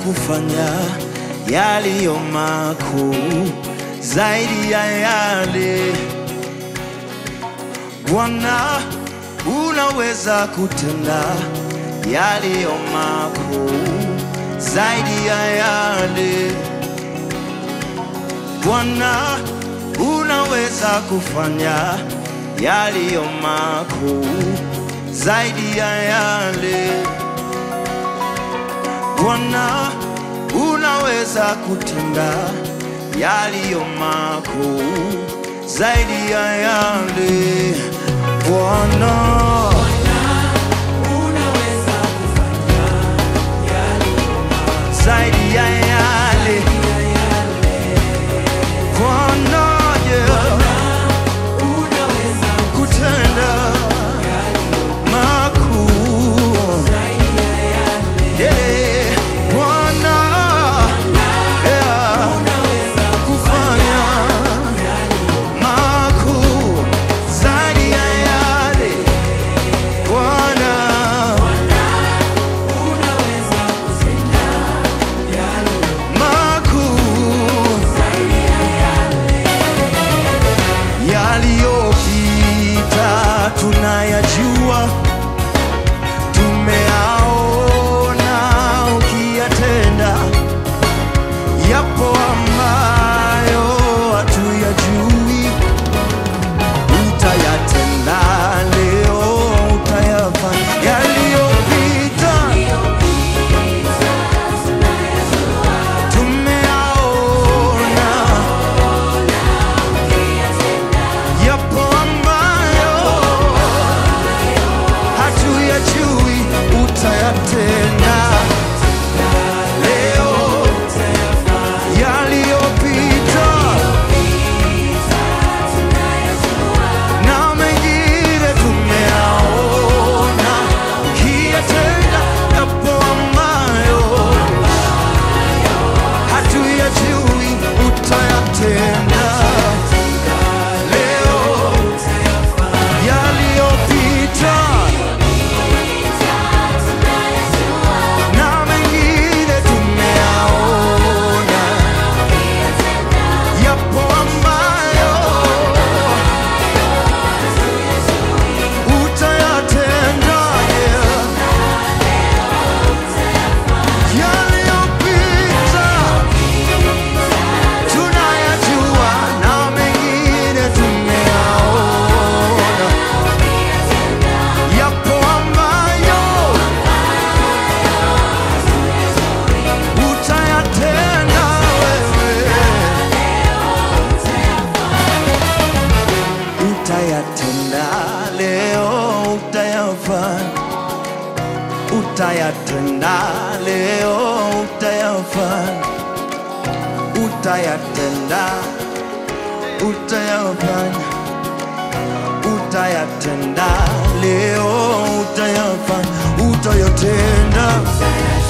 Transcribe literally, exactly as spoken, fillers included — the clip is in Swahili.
kufanya yaliyo makuu zaidi ya yale. Bwana, unaweza kutenda yaliyo makuu zaidi ya yale. Bwana, unaweza kufanya yaliyo makuu zaidi ya yale. Bwana, unaweza kutenda yaliyo makuu zaidi ya yale. Bwana, unaweza kufanya yaliyo makuu zaidi ya yale. Bwana, unaweza kutenda makuu zaidi ya yale. yeah. Bwana, yeah, Unaweza kufanya makuu zaidi ya yale. Bwana, unaweza kutenda yaliyo makuu zaidi ya yale. yaliyopita tunayajua, tumeaona ukiyatenda. Yapo ambayo hatuyajui, utayatenda leo, utayafanya. Yaliyopita tumeaona, yapo ambayo hatuyajui, utayatenda leo. Yaliyopita na mengine tumeaona ukiyatenda. Yapo ambayo hatuyajui, utayatenda leo. Yaliyopita na mengine tumeaona, yapo ambayo utayatenda yeah. Yaliyopita tunayajua na mengine tumeaona, yapo ambayo utayatenda wewe, utayatenda leo, utayafanya, utayatenda leo, utayafanya, utayatenda, utayafanya, utayatenda leo, utayafanya, utayatenda.